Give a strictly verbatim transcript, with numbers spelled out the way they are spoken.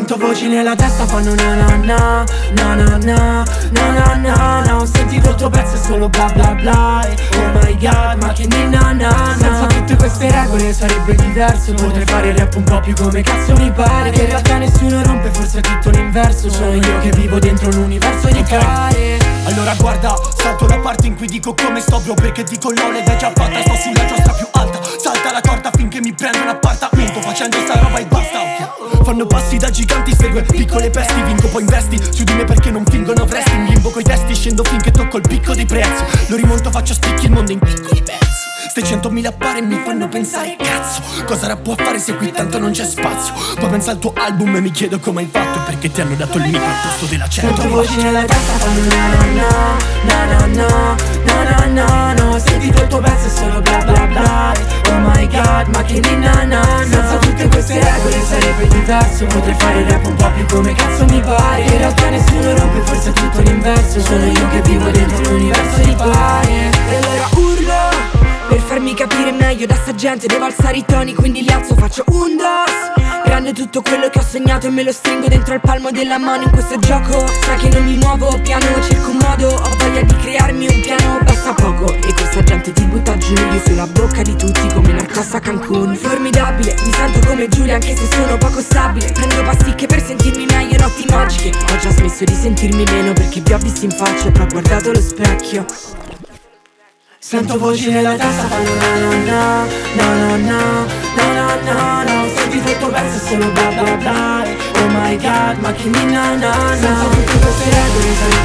Sento voci nella testa fanno na na na, na na na, na na na na. Ho sentito il tuo pezzo e solo bla bla bla. Oh my god, ma che ninna na na. Senza tutte queste regole sarebbe diverso. Potrei fare il rap un po' più come cazzo mi pare. Che in realtà nessuno rompe, forse è tutto l'inverso. Sono io che vivo dentro un universo di pare. Allora guarda, salto la parte in cui dico come sto bro, perché dico l'ho l'hai già fatta. Sto sulla giostra più alta, salta la corda finché mi prendo un appartamento. Facendo sta roba e basta, ok. Fanno passi da giganti, segue piccole pesti. Vinco poi investi su di me perché non fingono wrestling. Invoco i testi, scendo finché tocco il picco dei prezzi. Lo rimonto, faccio spicchi il mondo in piccoli pezzi. Ste centomila pare mi fanno pensare, cazzo, cosa rap può fare se qui tanto non c'è spazio. Poi pensa al tuo album e mi chiedo come hai fatto, perché ti hanno dato il micro al posto della cento. Sento voci nella testa fanno na na na, na na na, na na na. Ho sentito il tuo pezzo e solo bla bla bla. Oh my god, ma che ninna na na. Senza tutte queste regole sarebbe diverso. Potrei fare il rap un po' più come cazzo mi pare. In realtà nessuno rompe, forse è tutto l'inverso. Sono io che vivo dentro l'universo di pare. E allora urlo per farmi capire meglio da sta gente. Devo alzare i toni, quindi li alzo, faccio un dos. Prendo tutto quello che ho sognato e me lo stringo dentro il palmo della mano. In questo gioco sai che non mi muovo piano, cerco un modo. Ho voglia di crearmi un piano, basta poco. E questa gente ti butta giù, io sulla bocca di tutti come Narcos a Cancun. Formidabile, mi sento come Giulia anche se sono poco stabile. Prendo pasticche per sentirmi meglio, notti magiche. Ho già smesso di sentirmi meno perché vi ho visto in faccia e poi ho guardato lo specchio. Sento voci nella testa fanno na na na, na na na, na na na. Ho sentito il tuo pezzo e solo bla bla bla. Oh my god, ma che ninna na na. Senza tutte queste regole